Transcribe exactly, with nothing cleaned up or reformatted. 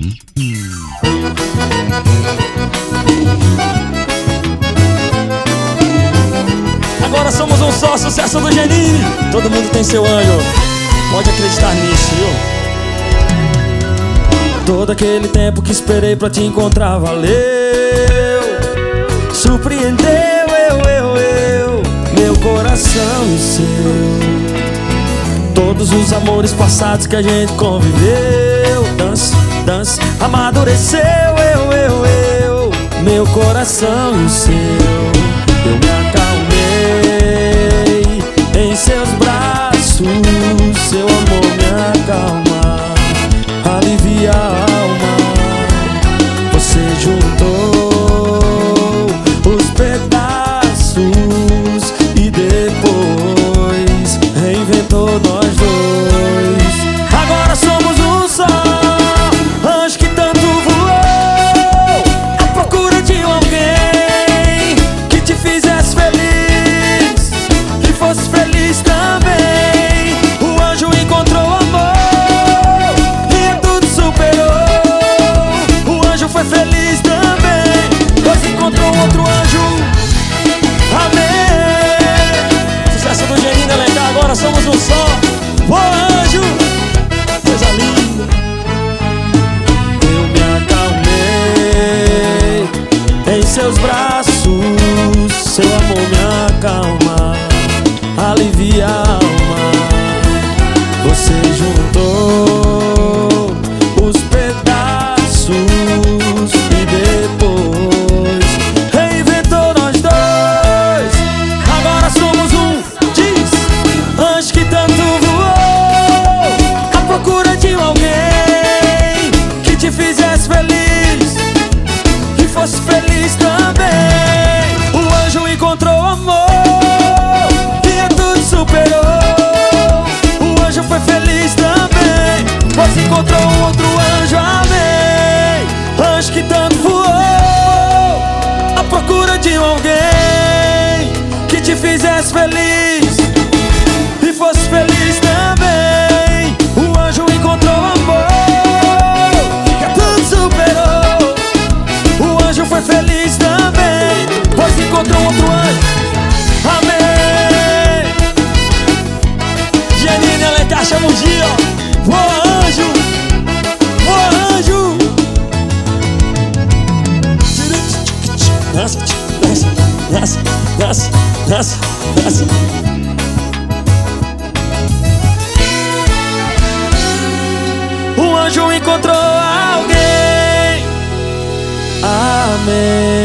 Agora somos um só, sucesso do Genini. Todo mundo tem seu anjo, pode acreditar nisso, viu? Todo aquele tempo que esperei pra te encontrar valeu. Surpreendeu, eu, eu, eu, meu coração e seu. Todos os amores passados que a gente conviveu. Dança, dança, amadureceu, eu, eu, eu, meu coração e o seu. Eu me acalmei em seus braços, seu amor me acalma, alivia a alma. Você juntou os pedaços e depois reinventou nós dois. Agora somos um só, anjo que tanto voou à procura de alguém que te fizesse feliz, que fosse feliz também. O anjo encontrou amor e tudo superou. O anjo foi feliz também, pois encontrou outro anjo. Amém. Sucesso do Genini Alencar, agora somos um só. Ô anjo, coisa linda. Eu me acalmei em seus braços, seu amor me acalma, alivia a alma. Você juntou os pedaços e depois reinventou nós dois. Agora somos um, diz, anjo que tanto voou à procura de alguém que te fizesse feliz, que fosse feliz também. O anjo encontrou amor e tudo superou. O anjo foi feliz também, pois encontrou outro anjo. Amém. Anjo que tanto voou à procura de alguém que te fizesse feliz e fosse feliz também. O anjo encontrou amor que tudo superou. O anjo foi feliz também, pois encontrou outro anjo. Amém. Genini Alencar, chama um dia, ó. Ô anjo, ô anjo. Dança, dança, dança, dança, dança, dança. O anjo encontrou alguém. Amém.